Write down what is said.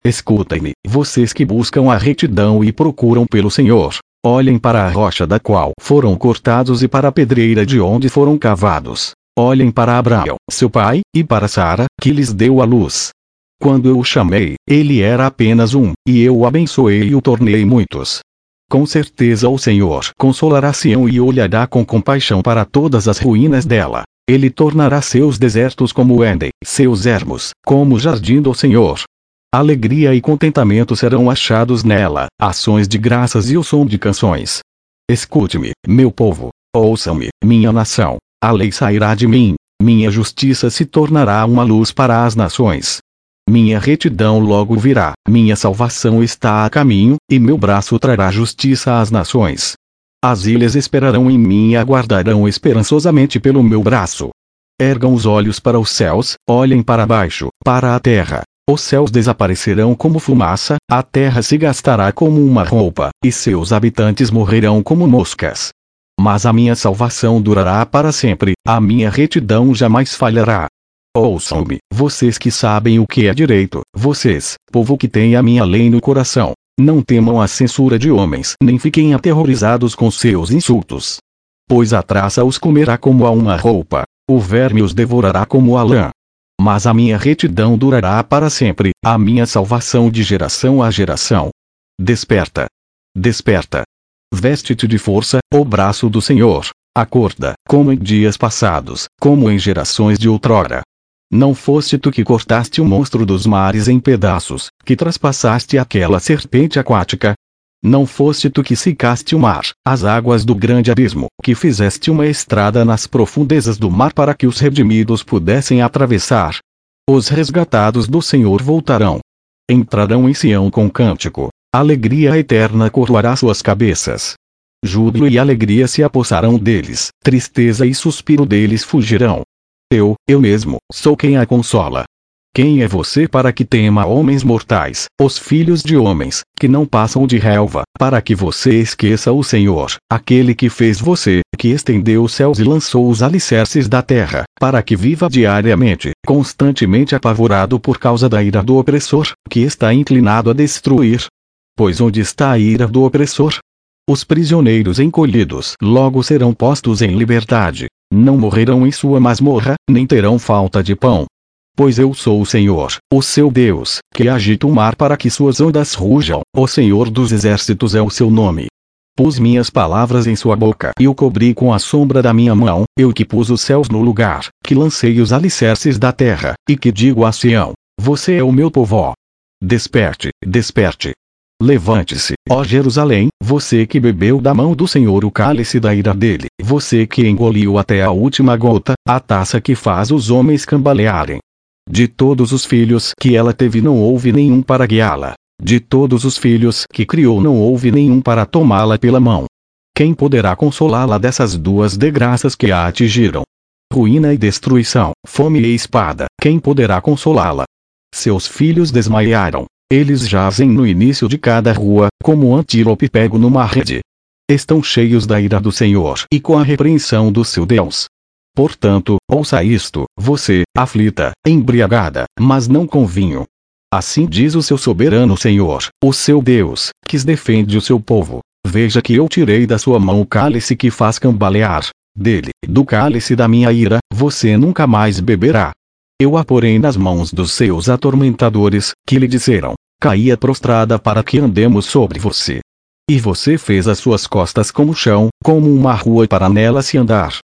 Escutem-me, vocês que buscam a retidão e procuram pelo Senhor. Olhem para a rocha da qual foram cortados e para a pedreira de onde foram cavados. Olhem para Abraão, seu pai, e para Sara, que lhes deu a luz. Quando eu o chamei, ele era apenas um, e eu o abençoei e o tornei muitos. Com certeza o Senhor consolará Sião e olhará com compaixão para todas as ruínas dela. Ele tornará seus desertos como Éden, seus ermos, como o jardim do Senhor. Alegria e contentamento serão achados nela, ações de graças e o som de canções. Escute-me, meu povo, ouçam-me, minha nação, a lei sairá de mim, minha justiça se tornará uma luz para as nações. Minha retidão logo virá, minha salvação está a caminho, e meu braço trará justiça às nações. As ilhas esperarão em mim e aguardarão esperançosamente pelo meu braço. Ergam os olhos para os céus, olhem para baixo, para a terra. Os céus desaparecerão como fumaça, a terra se gastará como uma roupa, e seus habitantes morrerão como moscas. Mas a minha salvação durará para sempre, a minha retidão jamais falhará. Ouçam-me, vocês que sabem o que é direito, vocês, povo que tem a minha lei no coração. Não temam a censura de homens, nem fiquem aterrorizados com seus insultos. Pois a traça os comerá como a uma roupa, o verme os devorará como a lã. Mas a minha retidão durará para sempre, a minha salvação de geração a geração. Desperta. Desperta. Veste-te de força, ó braço do Senhor. Acorda, como em dias passados, como em gerações de outrora. Não foste tu que cortaste o monstro dos mares em pedaços, que traspassaste aquela serpente aquática? Não foste tu que secaste o mar, as águas do grande abismo, que fizeste uma estrada nas profundezas do mar para que os redimidos pudessem atravessar? Os resgatados do Senhor voltarão. Entrarão em Sião com cântico. Alegria eterna coroará suas cabeças. Júbilo e alegria se apossarão deles, tristeza e suspiro deles fugirão. Eu mesmo, sou quem a consola. Quem é você para que tema homens mortais, os filhos de homens, que não passam de relva, para que você esqueça o Senhor, aquele que fez você, que estendeu os céus e lançou os alicerces da terra, para que viva diariamente, constantemente apavorado por causa da ira do opressor, que está inclinado a destruir? Pois onde está a ira do opressor? Os prisioneiros encolhidos logo serão postos em liberdade. Não morrerão em sua masmorra, nem terão falta de pão. Pois eu sou o Senhor, o seu Deus, que agita o mar para que suas ondas rujam, o Senhor dos exércitos é o seu nome. Pus minhas palavras em sua boca e o cobri com a sombra da minha mão, eu que pus os céus no lugar, que lancei os alicerces da terra, e que digo a Sião, você é o meu povo. Desperte, desperte. Levante-se, ó Jerusalém, você que bebeu da mão do Senhor o cálice da ira dele, você que engoliu até a última gota, a taça que faz os homens cambalearem. De todos os filhos que ela teve não houve nenhum para guiá-la. De todos os filhos que criou não houve nenhum para tomá-la pela mão. Quem poderá consolá-la dessas duas desgraças que a atingiram? Ruína e destruição, fome e espada, quem poderá consolá-la? Seus filhos desmaiaram. Eles jazem no início de cada rua, como um antílope pego numa rede. Estão cheios da ira do Senhor e com a repreensão do seu Deus. Portanto, ouça isto, você, aflita, embriagada, mas não com vinho. Assim diz o seu soberano Senhor, o seu Deus, que defende o seu povo. Veja que eu tirei da sua mão o cálice que faz cambalear. Dele, do cálice da minha ira, você nunca mais beberá. Eu a porei nas mãos dos seus atormentadores, que lhe disseram, caía prostrada para que andemos sobre você. E você fez as suas costas como chão, como uma rua para nela se andar.